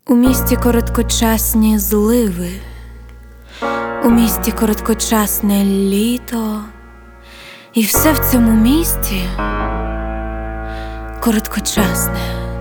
У місті короткочасні зливи, у місті короткочасне літо, і все в цьому місті короткочасне.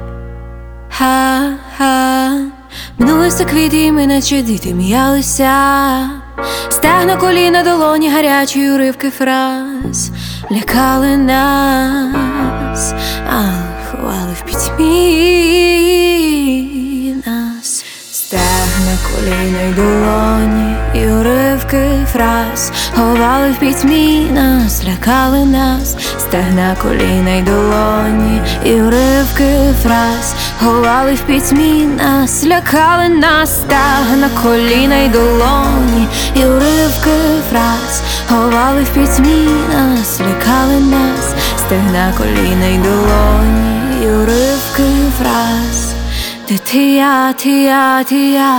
Ха-ха, минулися квіти, ми наче діти м'ялися, стегна, коліна, долоні, гарячі уривки фраз лякали нас, ховали в пітьмі нас. Стегна, коліна й долоні, і уривки фраз ховали в пітьмі нас, лякали нас. Стегна, коліна й долоні, і уривки фраз ховали в пітьмі нас, лякали нас. Стегна, коліна й долоні, і уривки фраз ховали в пітьмі нас, лякали нас. Стегна, коліна й долоні, і уривки фраз. Де ти я, ти я, ти я.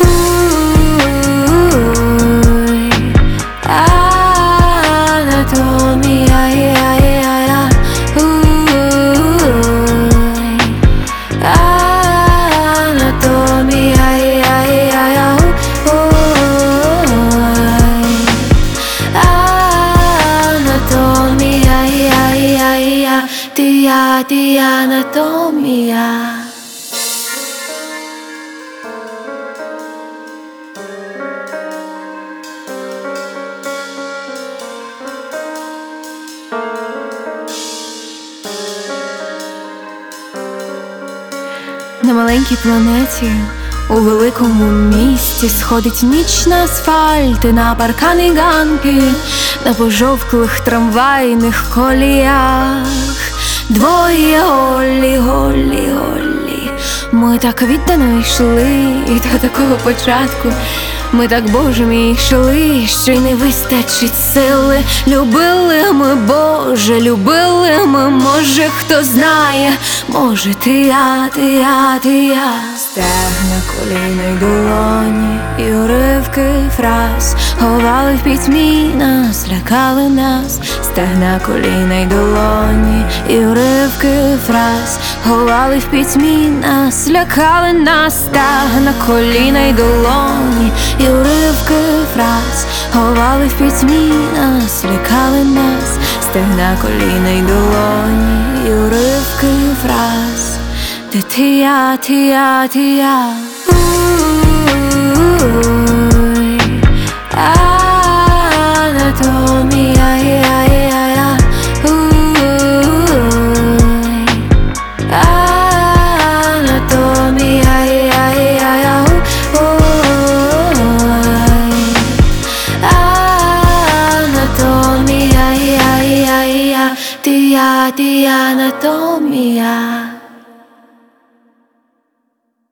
Анатомія, я. Анатомія, я. Анатомія, я. Ти анатомія. На маленькій планеті, у великому місті, сходить ніч на асфальти, на паркани й ганки, на пожовклих трамвайних коліях. Двоє голі. Ми так віддано йшли, і до такого початку. Ми так, Боже мій, йшли, що й не вистачить сили. Любили ми, Боже, любили ми, може, хто знає. Може, ти я. Стегна, коліна й долоні, і уривки фраз ховали в пітьмі нас, лякали нас. Стегна, коліна й долоні, і уривки фраз ховали в пітьмі нас, лякали нас. Стегна, коліна й долоні, і уривки фраз ховали в пітьмі нас, лякали нас. Стегна, коліна й долоні, і уривки фраз. Де ти я. Анатомія, я. Анатомія, я. Анатомія, я. Ти анатомія.